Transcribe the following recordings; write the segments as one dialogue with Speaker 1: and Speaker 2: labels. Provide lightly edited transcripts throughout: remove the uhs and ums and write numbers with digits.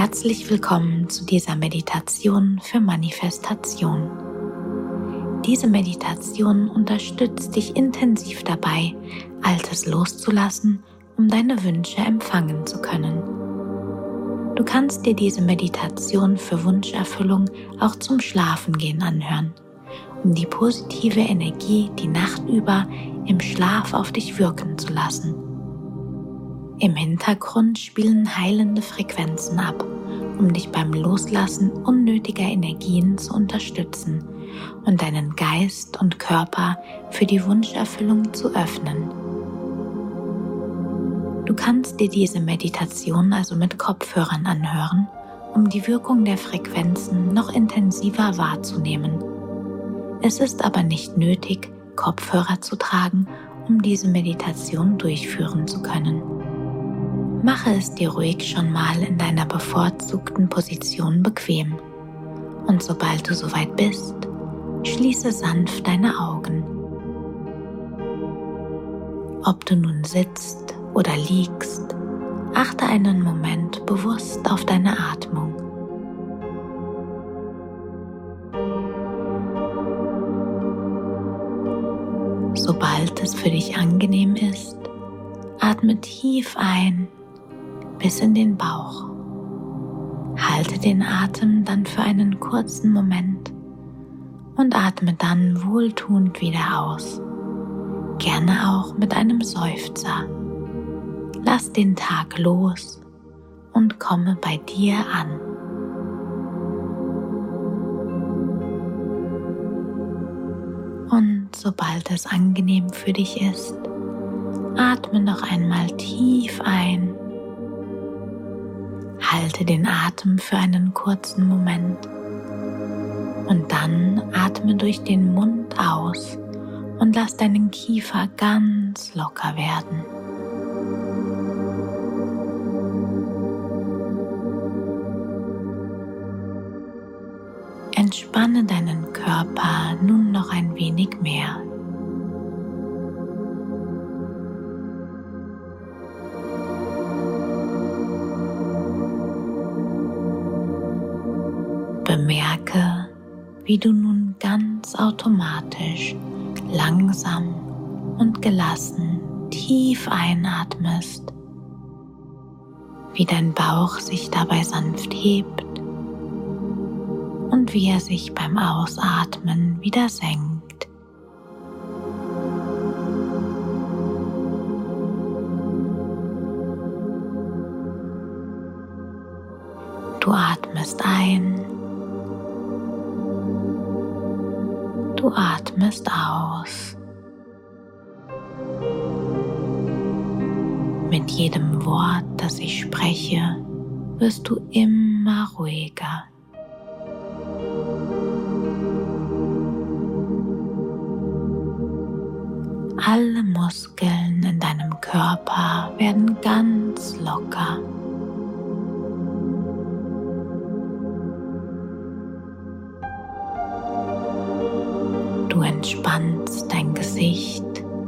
Speaker 1: Herzlich willkommen zu dieser Meditation für Manifestation. Diese Meditation unterstützt dich intensiv dabei, Altes loszulassen, um deine Wünsche empfangen zu können. Du kannst dir diese Meditation für Wunscherfüllung auch zum Schlafengehen anhören, um die positive Energie die Nacht über im Schlaf auf dich wirken zu lassen. Im Hintergrund spielen heilende Frequenzen ab, um dich beim Loslassen unnötiger Energien zu unterstützen und deinen Geist und Körper für die Wunscherfüllung zu öffnen. Du kannst dir diese Meditation also mit Kopfhörern anhören, um die Wirkung der Frequenzen noch intensiver wahrzunehmen. Es ist aber nicht nötig, Kopfhörer zu tragen, um diese Meditation durchführen zu können. Mache es dir ruhig schon mal in deiner bevorzugten Position bequem. Und sobald du soweit bist, schließe sanft deine Augen. Ob du nun sitzt oder liegst, achte einen Moment bewusst auf deine Atmung. Sobald es für dich angenehm ist, atme tief ein bis in den Bauch. Halte den Atem dann für einen kurzen Moment und atme dann wohltuend wieder aus, gerne auch mit einem Seufzer. Lass den Tag los und komme bei dir an. Und sobald es angenehm für dich ist, atme noch einmal tief ein. Halte den Atem für einen kurzen Moment und dann atme durch den Mund aus und lass deinen Kiefer ganz locker werden. Entspanne deinen Körper nun noch ein wenig mehr. Bemerke, wie du nun ganz automatisch, langsam und gelassen tief einatmest, wie dein Bauch sich dabei sanft hebt und wie er sich beim Ausatmen wieder senkt. Du atmest ein. Du atmest aus. Mit jedem Wort, das ich spreche, wirst du immer ruhiger. Alle Muskeln in deinem Körper werden ganz locker. Du entspannst dein Gesicht.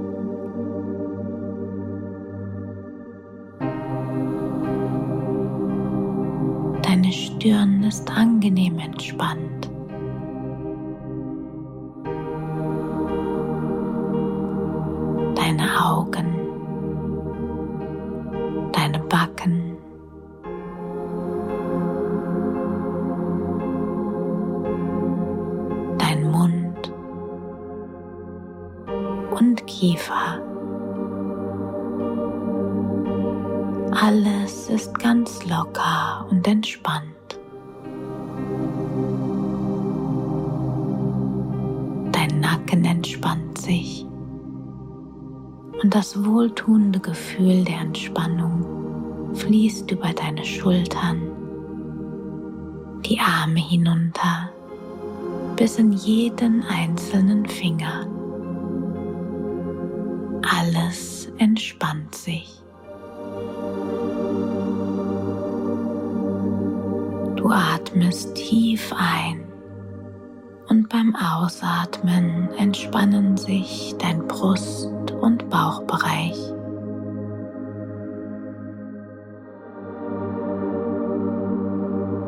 Speaker 1: Deine Stirn ist angenehm entspannt. Deine Augen, deine Backen, dein Mund und Kiefer. Alles ist ganz locker und entspannt. Dein Nacken entspannt sich und das wohltuende Gefühl der Entspannung fließt über deine Schultern, die Arme hinunter bis in jeden einzelnen Finger. Alles entspannt sich. Du atmest tief ein und beim Ausatmen entspannen sich dein Brust- und Bauchbereich.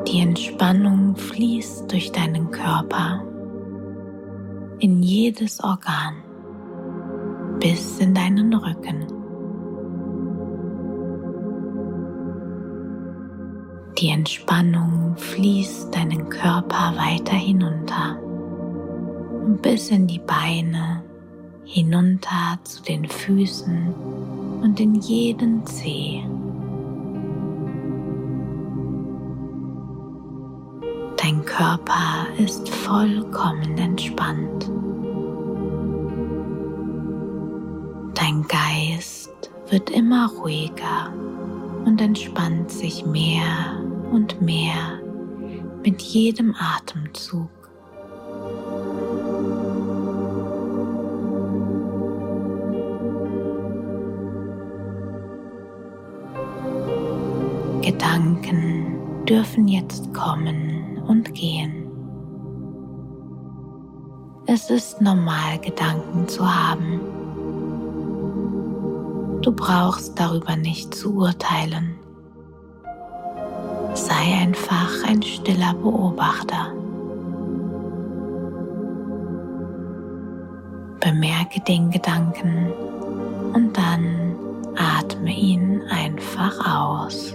Speaker 1: Die Entspannung fließt durch deinen Körper in jedes Organ bis in deinen Rücken. Die Entspannung fließt deinen Körper weiter hinunter, bis in die Beine, hinunter zu den Füßen und in jeden Zeh. Dein Körper ist vollkommen entspannt. Dein Geist wird immer ruhiger und entspannt sich mehr und mehr mit jedem Atemzug. Gedanken dürfen jetzt kommen und gehen. Es ist normal, Gedanken zu haben. Du brauchst darüber nicht zu urteilen. Sei einfach ein stiller Beobachter. Bemerke den Gedanken und dann atme ihn einfach aus.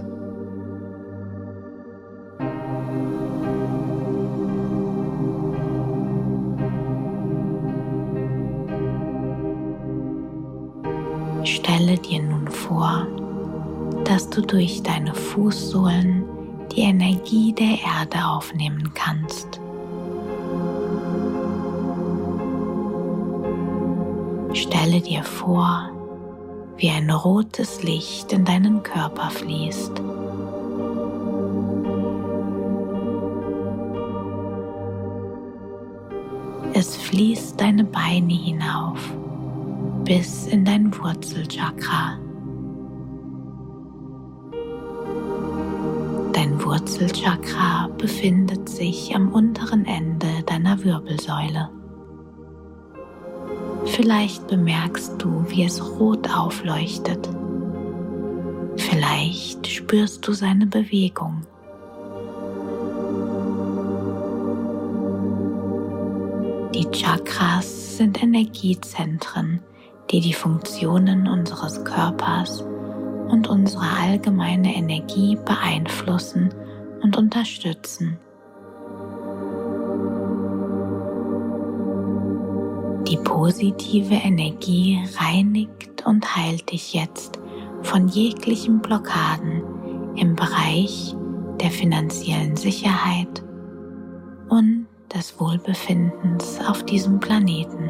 Speaker 1: Stelle dir nun vor, dass du durch deine Fußsohlen die Energie der Erde aufnehmen kannst. Stelle dir vor, wie ein rotes Licht in deinen Körper fließt. Es fließt deine Beine hinauf bis in dein Wurzelchakra. Dein Wurzelchakra befindet sich am unteren Ende deiner Wirbelsäule. Vielleicht bemerkst du, wie es rot aufleuchtet. Vielleicht spürst du seine Bewegung. Die Chakras sind Energiezentren, die die Funktionen unseres Körpers und unsere allgemeine Energie beeinflussen und unterstützen. Die positive Energie reinigt und heilt dich jetzt von jeglichen Blockaden im Bereich der finanziellen Sicherheit und des Wohlbefindens auf diesem Planeten.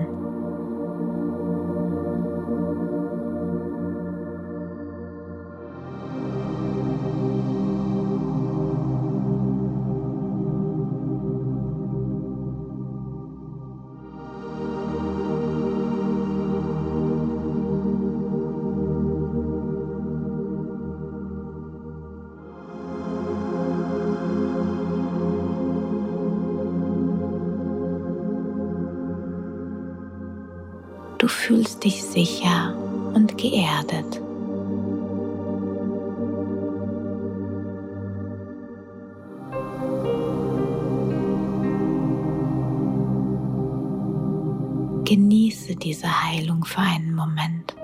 Speaker 1: Du fühlst dich sicher und geerdet. Genieße diese Heilung für einen Moment.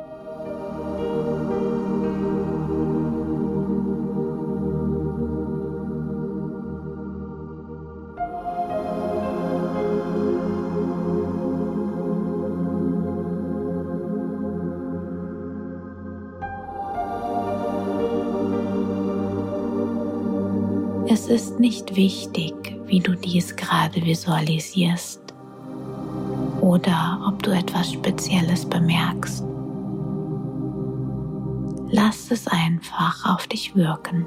Speaker 1: Es ist nicht wichtig, wie du dies gerade visualisierst oder ob du etwas Spezielles bemerkst. Lass es einfach auf dich wirken.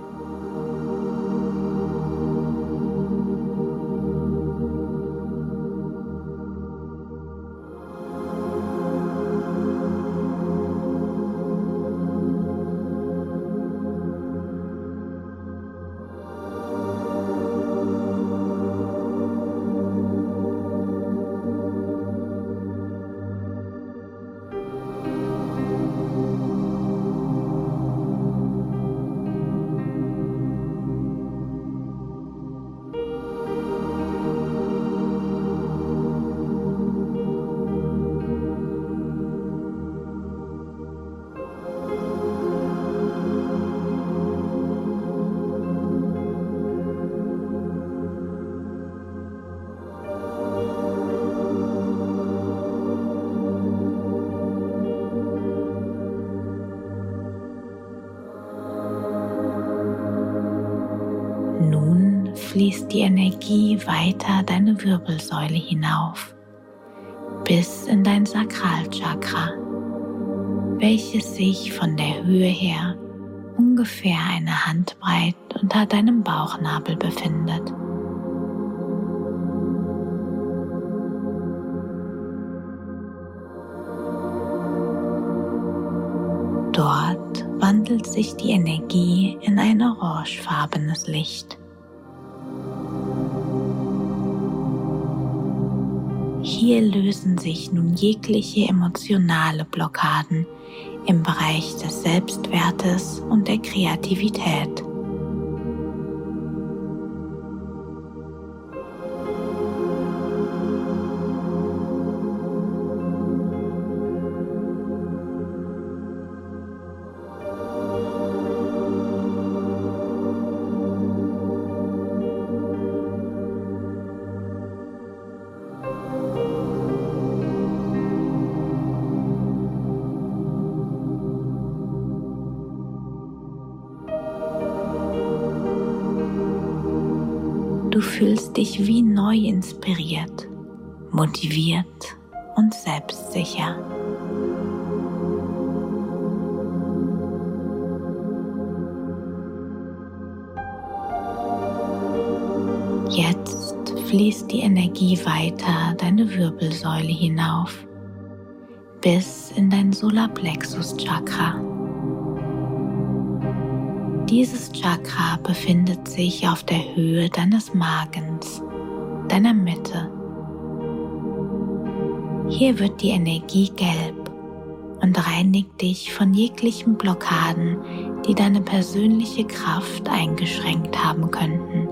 Speaker 1: fließt die Energie weiter deine Wirbelsäule hinauf, bis in dein Sakralchakra, welches sich von der Höhe her ungefähr eine Handbreit unter deinem Bauchnabel befindet. Dort wandelt sich die Energie in ein orangefarbenes Licht. Hier lösen sich nun jegliche emotionale Blockaden im Bereich des Selbstwertes und der Kreativität. Du fühlst dich wie neu inspiriert, motiviert und selbstsicher. Jetzt fließt die Energie weiter deine Wirbelsäule hinauf, bis in dein Solarplexus-Chakra. Dieses Chakra befindet sich auf der Höhe deines Magens, deiner Mitte. Hier wird die Energie gelb und reinigt dich von jeglichen Blockaden, die deine persönliche Kraft eingeschränkt haben könnten.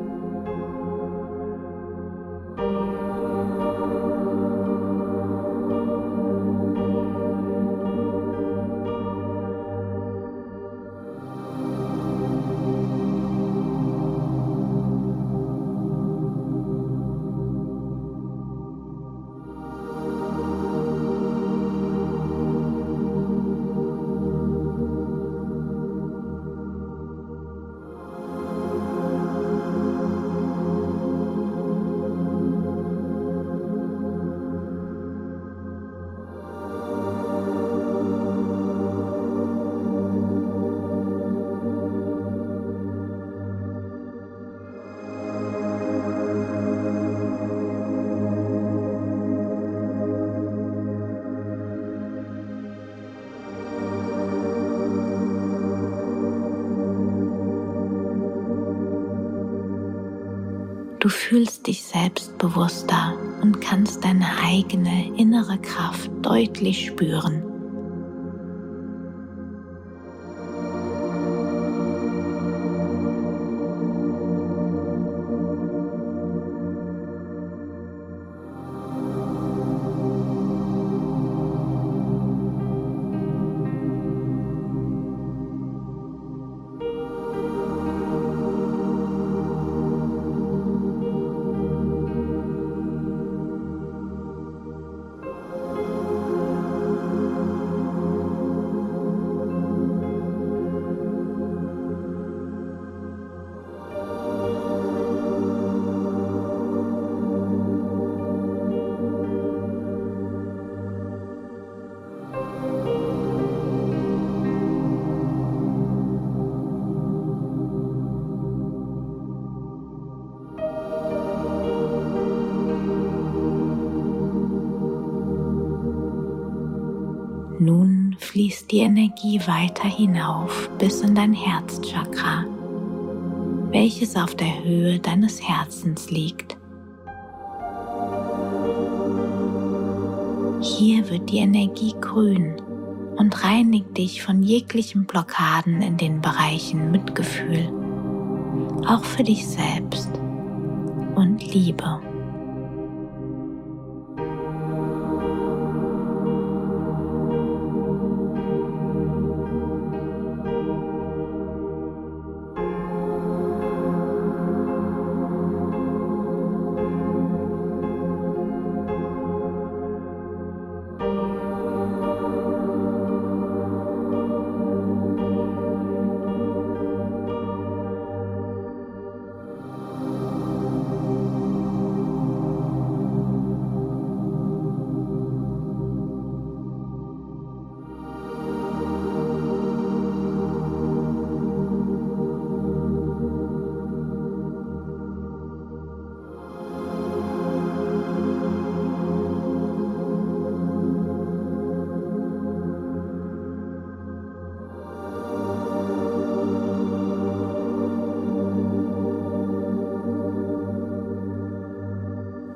Speaker 1: Du fühlst dich selbstbewusster und kannst deine eigene innere Kraft deutlich spüren. Nun fließt die Energie weiter hinauf bis in dein Herzchakra, welches auf der Höhe deines Herzens liegt. Hier wird die Energie grün und reinigt dich von jeglichen Blockaden in den Bereichen Mitgefühl, auch für dich selbst und Liebe.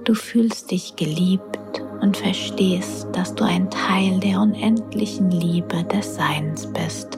Speaker 1: Du fühlst dich geliebt und verstehst, dass du ein Teil der unendlichen Liebe des Seins bist.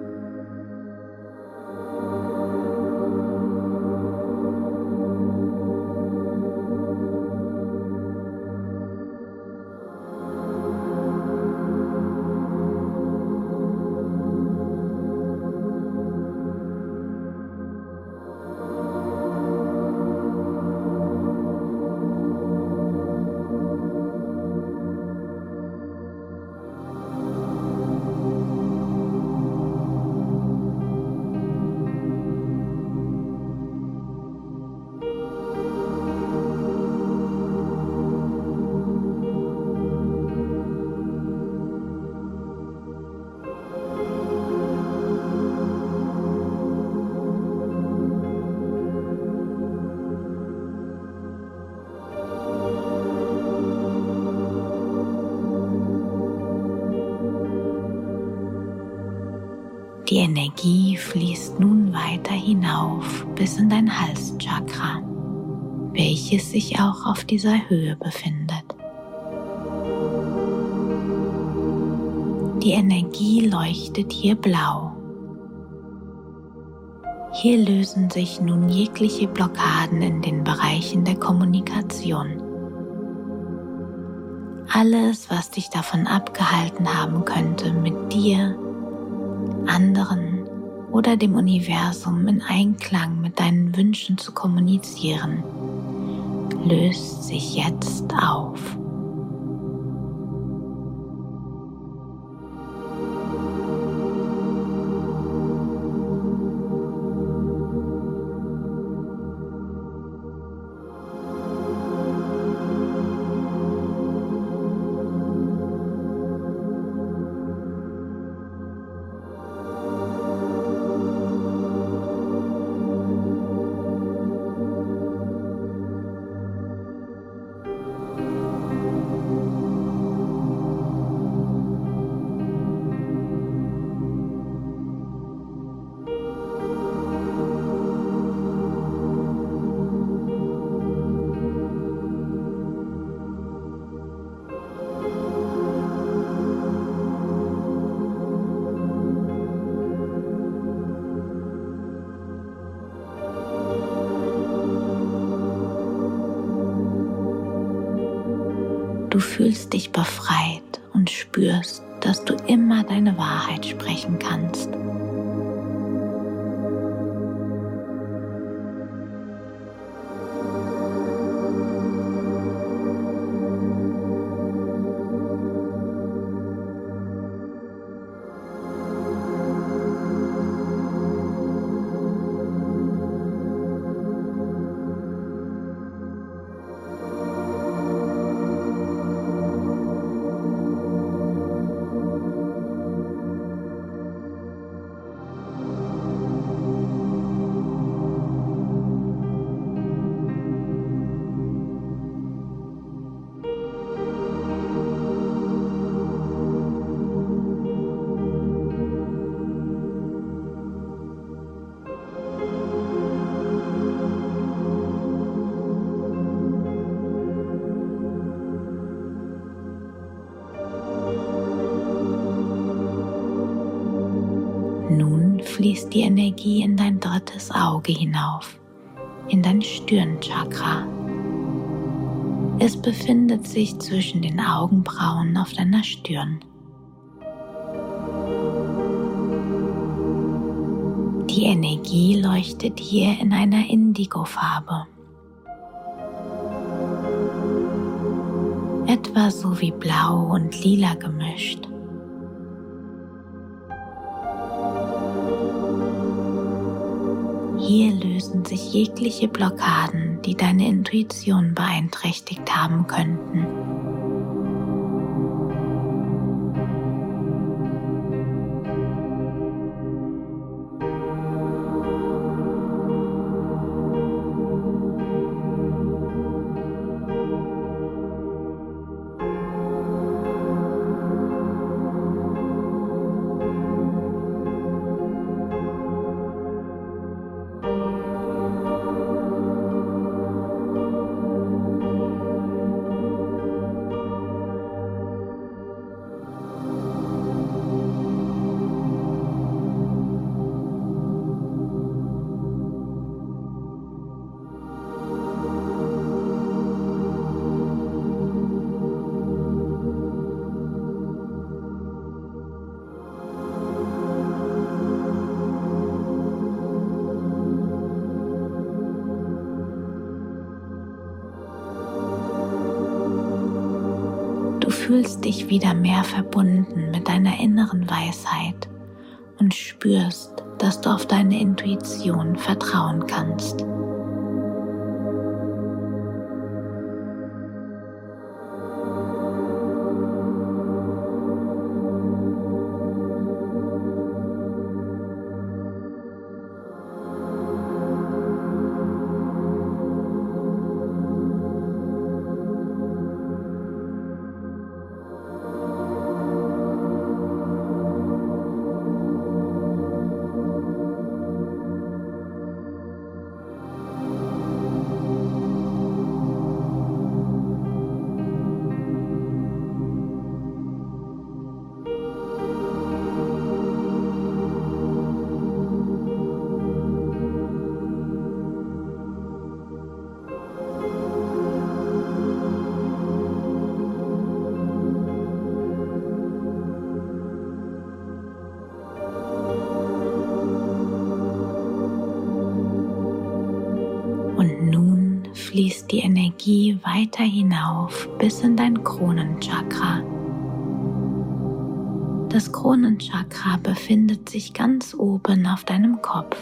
Speaker 1: Die Energie fließt nun weiter hinauf bis in dein Halschakra, welches sich auch auf dieser Höhe befindet. Die Energie leuchtet hier blau. Hier lösen sich nun jegliche Blockaden in den Bereichen der Kommunikation. Alles, was dich davon abgehalten haben könnte, mit dir, anderen oder dem Universum in Einklang mit deinen Wünschen zu kommunizieren, löst sich jetzt auf. Du fühlst dich befreit und spürst, dass du immer deine Wahrheit sprechen kannst. Nun fließt die Energie in dein drittes Auge hinauf, in dein Stirnchakra. Es befindet sich zwischen den Augenbrauen auf deiner Stirn. Die Energie leuchtet hier in einer Indigofarbe. Etwa so wie Blau und Lila gemischt. Hier lösen sich jegliche Blockaden, die deine Intuition beeinträchtigt haben könnten. fühlst dich wieder mehr verbunden mit deiner inneren Weisheit und spürst, dass du auf deine Intuition vertrauen kannst. Und nun fließt die Energie weiter hinauf bis in dein Kronenchakra. Das Kronenchakra befindet sich ganz oben auf deinem Kopf.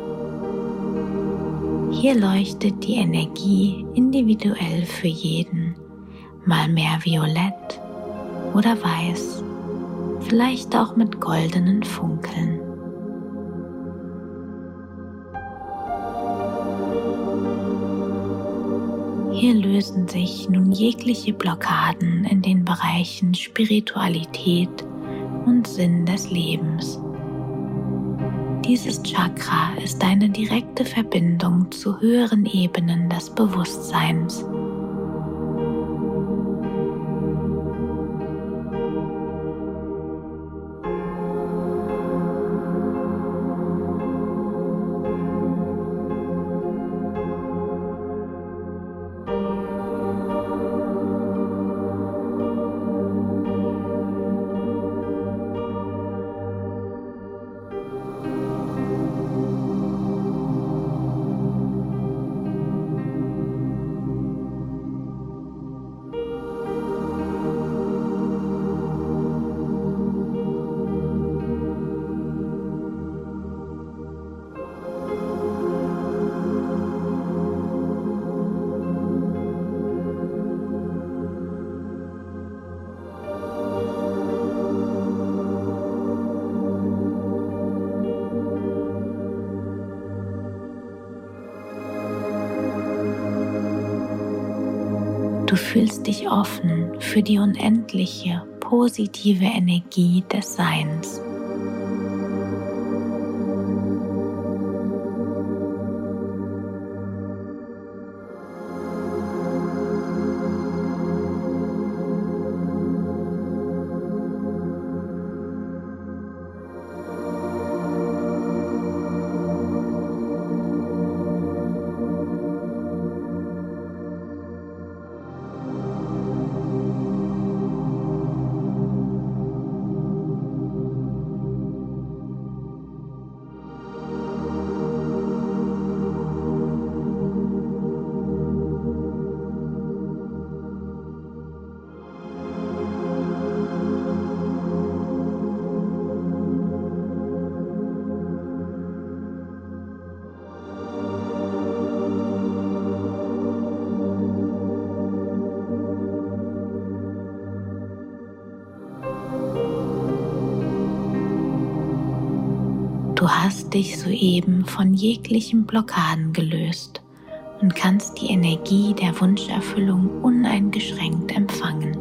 Speaker 1: Hier leuchtet die Energie individuell für jeden, mal mehr violett oder weiß, vielleicht auch mit goldenen Funkeln. Hier lösen sich nun jegliche Blockaden in den Bereichen Spiritualität und Sinn des Lebens. Dieses Chakra ist eine direkte Verbindung zu höheren Ebenen des Bewusstseins. Du fühlst dich offen für die unendliche, positive Energie des Seins. Du hast dich soeben von jeglichen Blockaden gelöst und kannst die Energie der Wunscherfüllung uneingeschränkt empfangen.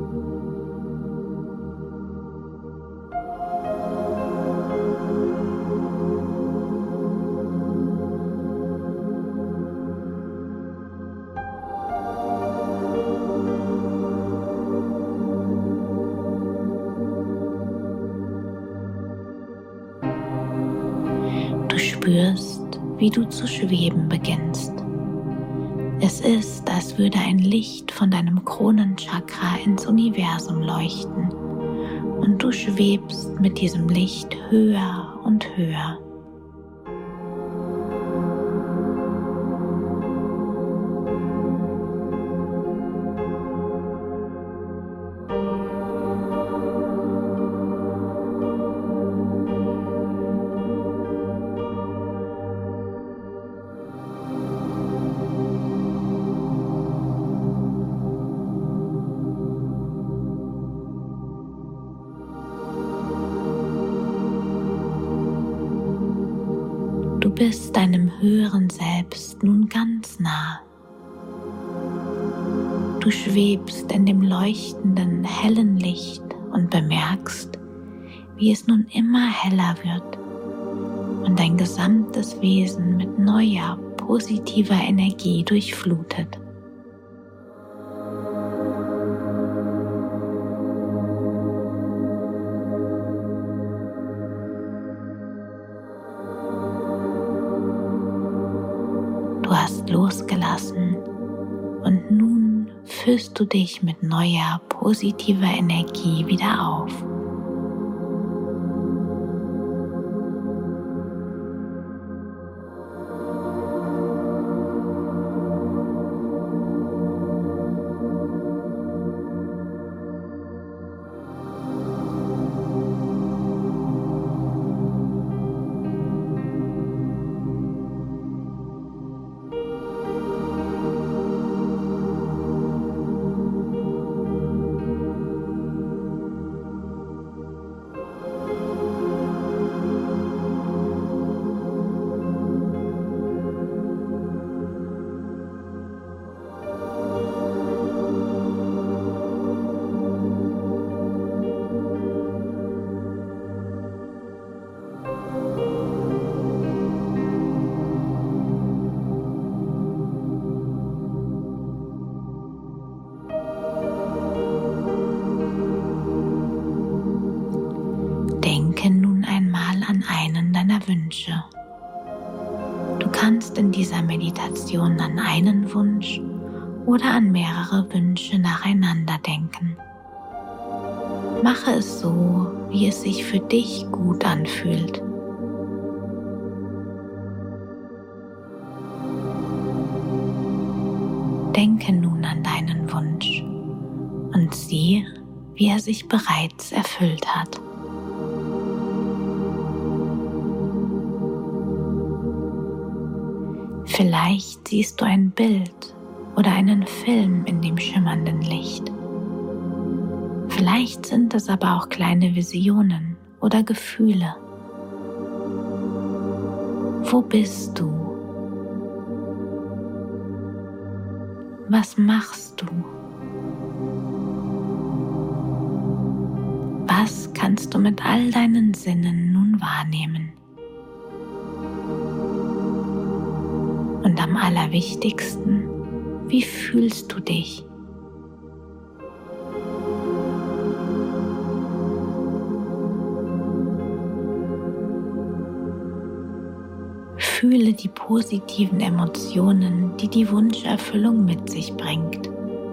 Speaker 1: Du spürst, wie du zu schweben beginnst. Es ist, als würde ein Licht von deinem Kronenchakra ins Universum leuchten und du schwebst mit diesem Licht höher und höher. bist deinem höheren Selbst nun ganz nah. Du schwebst in dem leuchtenden, hellen Licht und bemerkst, wie es nun immer heller wird und dein gesamtes Wesen mit neuer, positiver Energie durchflutet. Du hast losgelassen und nun füllst du dich mit neuer, positiver Energie wieder auf. Denke nun einmal an einen deiner Wünsche. Du kannst in dieser Meditation an einen Wunsch oder an mehrere Wünsche nacheinander denken. Mache es so, wie es sich für dich gut anfühlt. Denke nun an deinen Wunsch und sieh, wie er sich bereits erfüllt hat. Vielleicht siehst du ein Bild oder einen Film in dem schimmernden Licht. Vielleicht sind es aber auch kleine Visionen oder Gefühle. Wo bist du? Was machst du? Was kannst du mit all deinen Sinnen nun wahrnehmen? Und am allerwichtigsten, wie fühlst du dich? Fühle die positiven Emotionen, die die Wunscherfüllung mit sich bringt.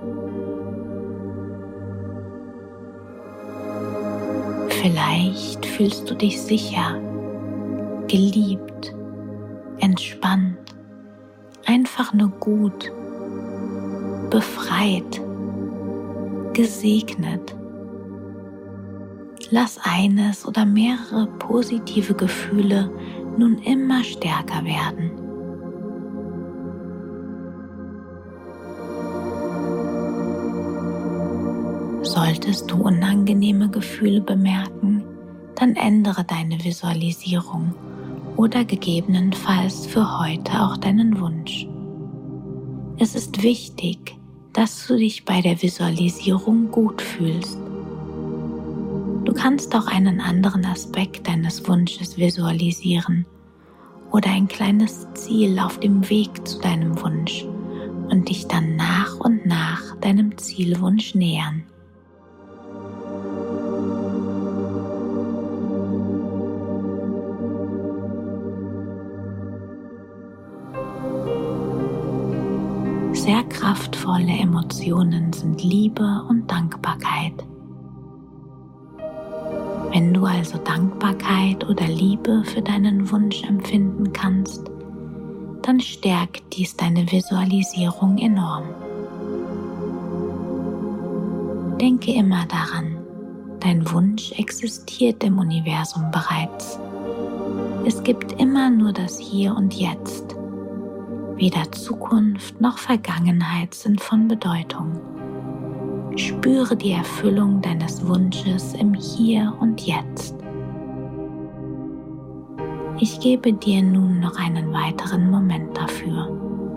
Speaker 1: Vielleicht fühlst du dich sicher, geliebt, entspannt, einfach nur gut, befreit, gesegnet. Lass eines oder mehrere positive Gefühle nun immer stärker werden. Solltest du unangenehme Gefühle bemerken, dann ändere deine Visualisierung oder gegebenenfalls für heute auch deinen Wunsch. Es ist wichtig, dass du dich bei der Visualisierung gut fühlst. Du kannst auch einen anderen Aspekt deines Wunsches visualisieren oder ein kleines Ziel auf dem Weg zu deinem Wunsch und dich dann nach und nach deinem Zielwunsch nähern. Sehr kraftvolle Emotionen sind Liebe und Dankbarkeit. Wenn du also Dankbarkeit oder Liebe für deinen Wunsch empfinden kannst, dann stärkt dies deine Visualisierung enorm. Denke immer daran, dein Wunsch existiert im Universum bereits. Es gibt immer nur das Hier und Jetzt. Weder Zukunft noch Vergangenheit sind von Bedeutung. Spüre die Erfüllung deines Wunsches im Hier und Jetzt. Ich gebe dir nun noch einen weiteren Moment dafür.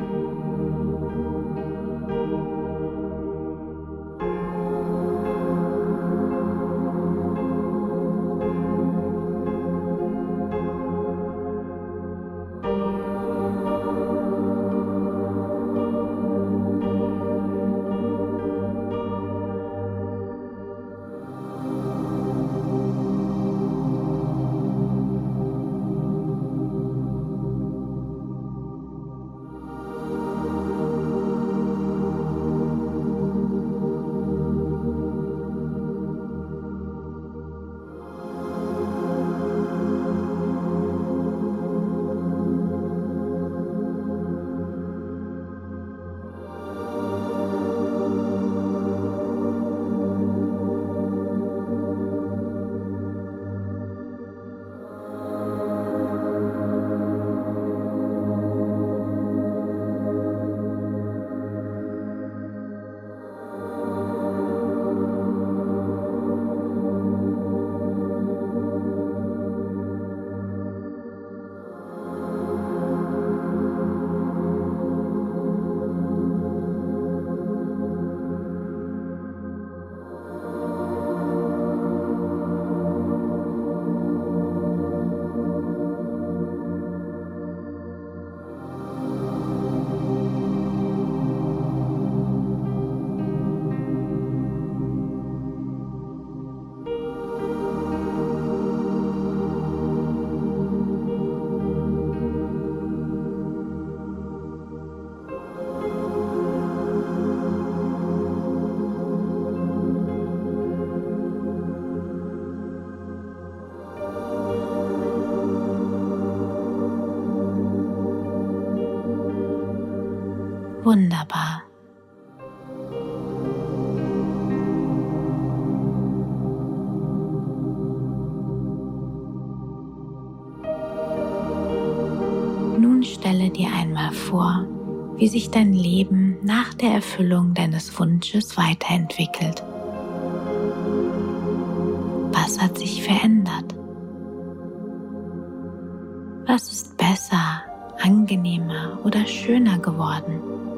Speaker 1: Wunderbar. Nun stelle dir einmal vor, wie sich dein Leben nach der Erfüllung deines Wunsches weiterentwickelt. Was hat sich verändert? Was ist besser, angenehmer oder schöner geworden?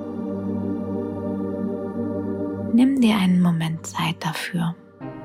Speaker 1: Nimm dir einen Moment Zeit dafür.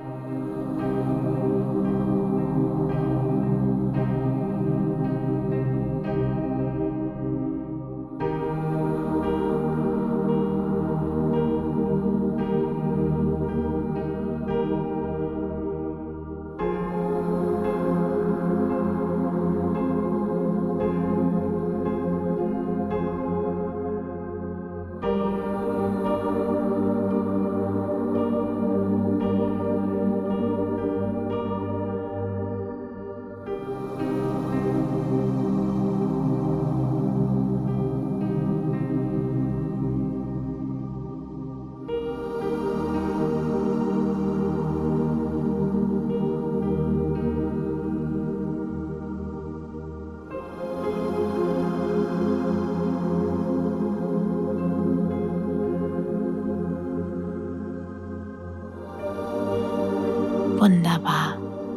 Speaker 1: Wunderbar.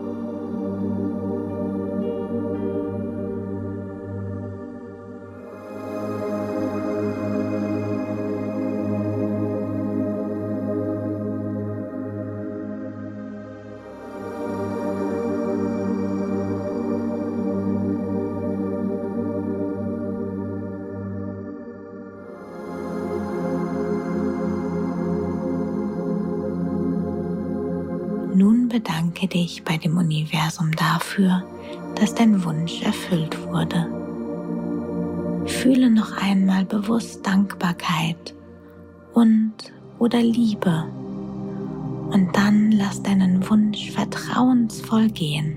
Speaker 1: Nun bedanke dich bei dem Universum dafür, dass dein Wunsch erfüllt wurde. Fühle noch einmal bewusst Dankbarkeit und/oder Liebe und dann lass deinen Wunsch vertrauensvoll gehen.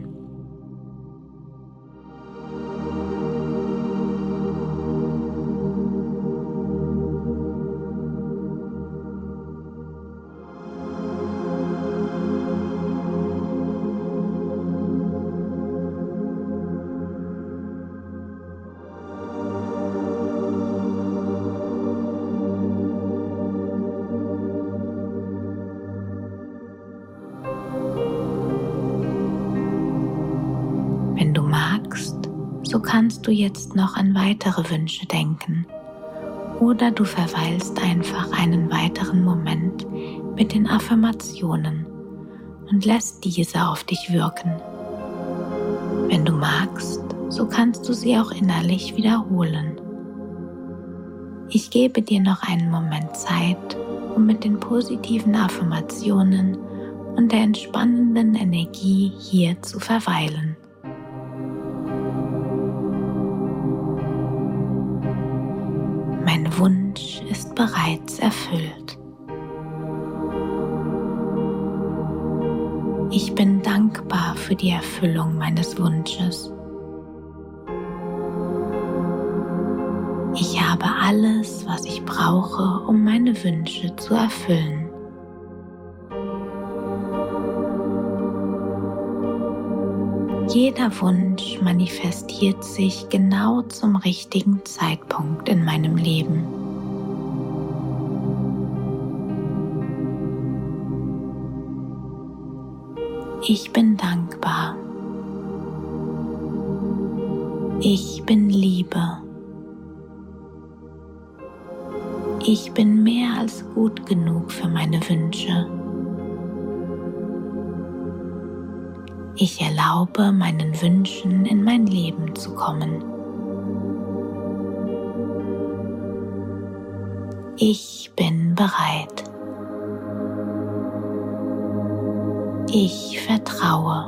Speaker 1: so kannst du jetzt noch an weitere Wünsche denken oder du verweilst einfach einen weiteren Moment mit den Affirmationen und lässt diese auf dich wirken. Wenn du magst, so kannst du sie auch innerlich wiederholen. Ich gebe dir noch einen Moment Zeit, um mit den positiven Affirmationen und der entspannenden Energie hier zu verweilen. Mein Wunsch ist bereits erfüllt. Ich bin dankbar für die Erfüllung meines Wunsches. Ich habe alles, was ich brauche, um meine Wünsche zu erfüllen. Jeder Wunsch manifestiert sich genau zum richtigen Zeitpunkt in meinem Leben. Ich bin dankbar. Ich bin Liebe. Ich bin mehr als gut genug für meine Wünsche. Ich erlaube meinen Wünschen in mein Leben zu kommen. Ich bin bereit. Ich vertraue.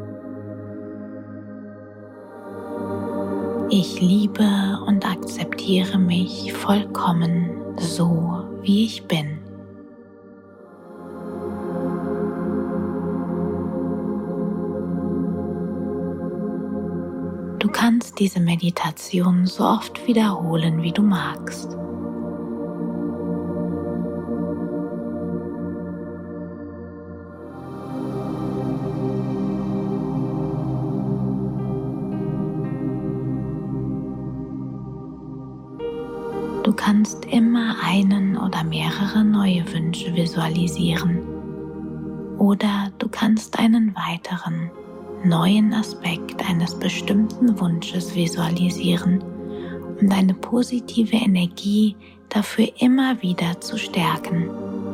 Speaker 1: Ich liebe und akzeptiere mich vollkommen so, wie ich bin. Du kannst diese Meditation so oft wiederholen, wie du magst. Du kannst immer einen oder mehrere neue Wünsche visualisieren oder du kannst einen weiteren, neuen Aspekt eines bestimmten Wunsches visualisieren, um deine positive Energie dafür immer wieder zu stärken.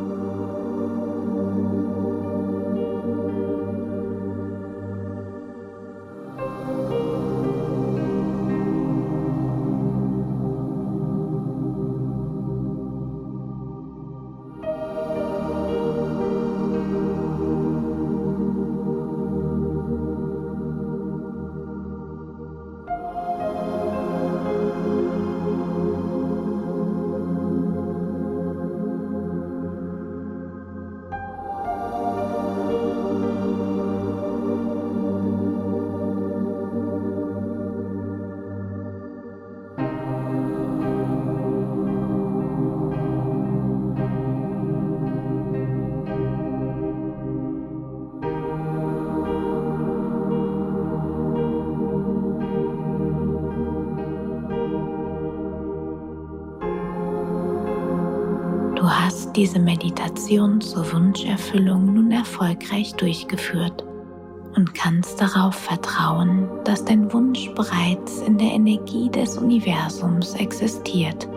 Speaker 1: Du hast diese Meditation zur Wunscherfüllung nun erfolgreich durchgeführt und kannst darauf vertrauen, dass dein Wunsch bereits in der Energie des Universums existiert.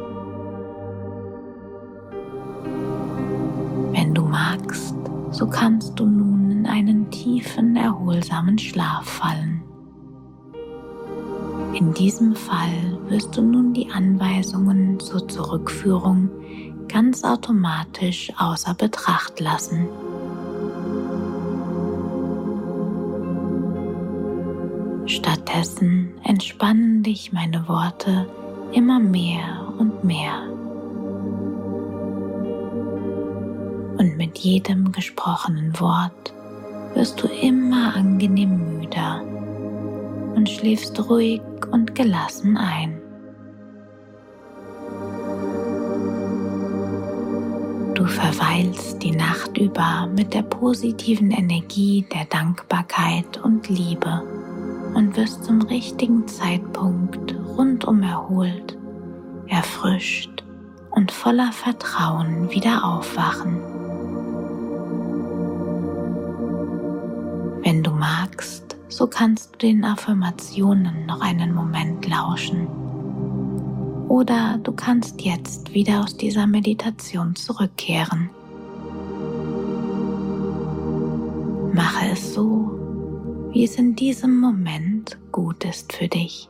Speaker 1: Wenn du magst, so kannst du nun in einen tiefen, erholsamen Schlaf fallen. In diesem Fall wirst du nun die Anweisungen zur Zurückführung ganz automatisch außer Betracht lassen. Stattdessen entspannen dich meine Worte immer mehr und mehr. Und mit jedem gesprochenen Wort wirst du immer angenehm müder und schläfst ruhig und gelassen ein. Du verweilst die Nacht über mit der positiven Energie der Dankbarkeit und Liebe und wirst zum richtigen Zeitpunkt rundum erholt, erfrischt und voller Vertrauen wieder aufwachen. Wenn du magst, so kannst du den Affirmationen noch einen Moment lauschen. Oder du kannst jetzt wieder aus dieser Meditation zurückkehren. Mache es so, wie es in diesem Moment gut ist für dich.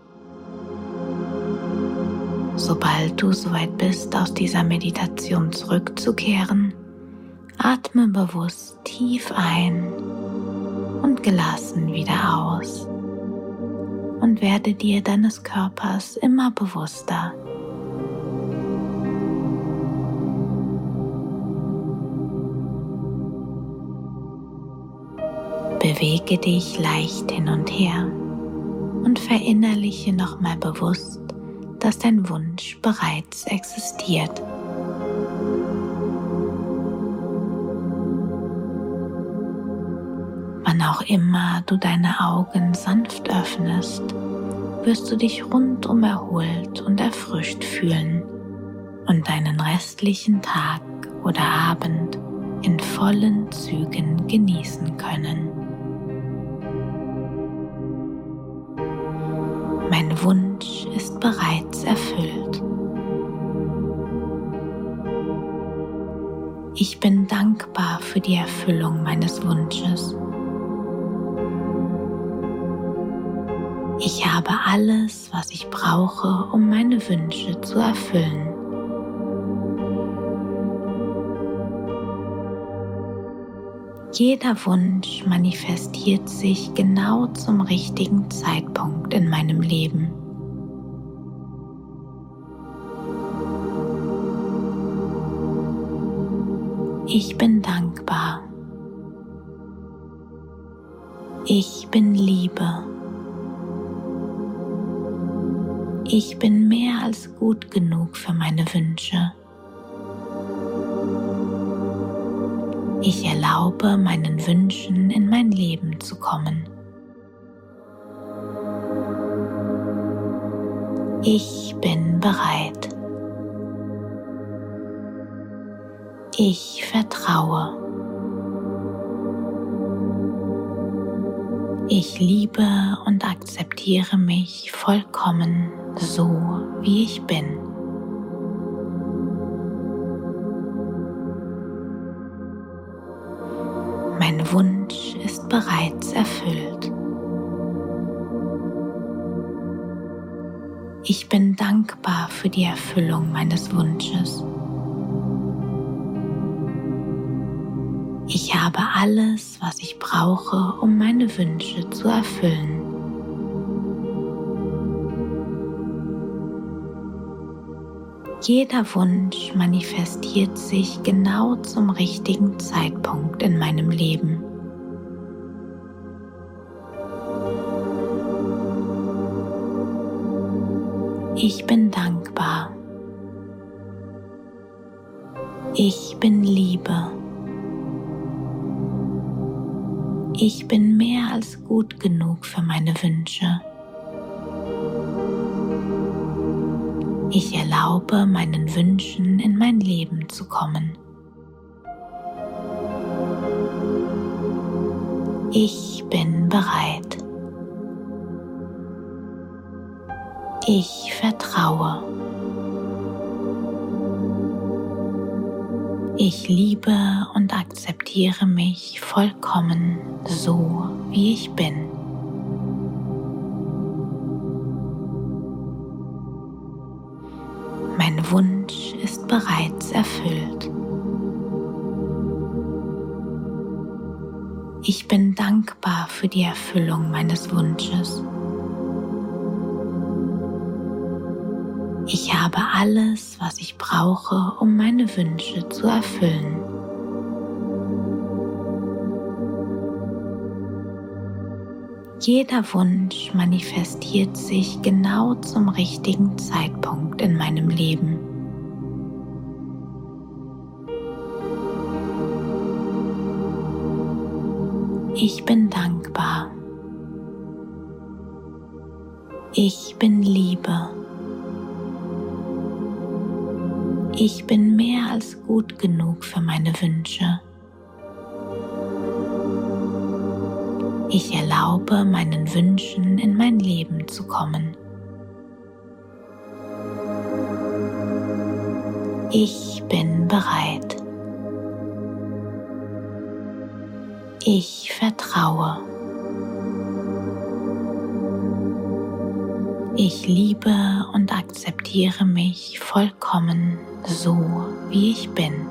Speaker 1: Sobald du soweit bist, aus dieser Meditation zurückzukehren, atme bewusst tief ein und gelassen wieder aus und werde dir deines Körpers immer bewusster. Bewege dich leicht hin und her und verinnerliche nochmal bewusst, dass dein Wunsch bereits existiert. Wann auch immer du deine Augen sanft öffnest, wirst du dich rundum erholt und erfrischt fühlen und deinen restlichen Tag oder Abend in vollen Zügen genießen können. Mein Wunsch ist bereits erfüllt. Ich bin dankbar für die Erfüllung meines Wunsches. Ich habe alles, was ich brauche, um meine Wünsche zu erfüllen. Jeder Wunsch manifestiert sich genau zum richtigen Zeitpunkt in meinem Leben. Ich bin dankbar. Ich bin Liebe. Ich bin mehr als gut genug für meine Wünsche. Ich erlaube meinen Wünschen in mein Leben zu kommen. Ich bin bereit. Ich vertraue. Ich liebe und akzeptiere mich vollkommen so, wie ich bin. Mein Wunsch ist bereits erfüllt. Ich bin dankbar für die Erfüllung meines Wunsches. Ich habe alles, was ich brauche, um meine Wünsche zu erfüllen. Jeder Wunsch manifestiert sich genau zum richtigen Zeitpunkt in meinem Leben. Ich bin dankbar. Ich bin Liebe. Ich bin mehr als gut genug für meine Wünsche. Ich erlaube meinen Wünschen in mein Leben zu kommen. Ich bin bereit. Ich vertraue. Ich liebe und akzeptiere mich vollkommen so, wie ich bin. Mein Wunsch ist bereits erfüllt. Ich bin dankbar für die Erfüllung meines Wunsches. Ich habe alles, was ich brauche, um meine Wünsche zu erfüllen. Jeder Wunsch manifestiert sich genau zum richtigen Zeitpunkt in meinem Leben. Ich bin dankbar. Ich bin Liebe. Ich bin mehr als gut genug für meine Wünsche. Ich erlaube meinen Wünschen in mein Leben zu kommen. Ich bin bereit. Ich vertraue. Ich liebe und akzeptiere mich vollkommen so, wie ich bin.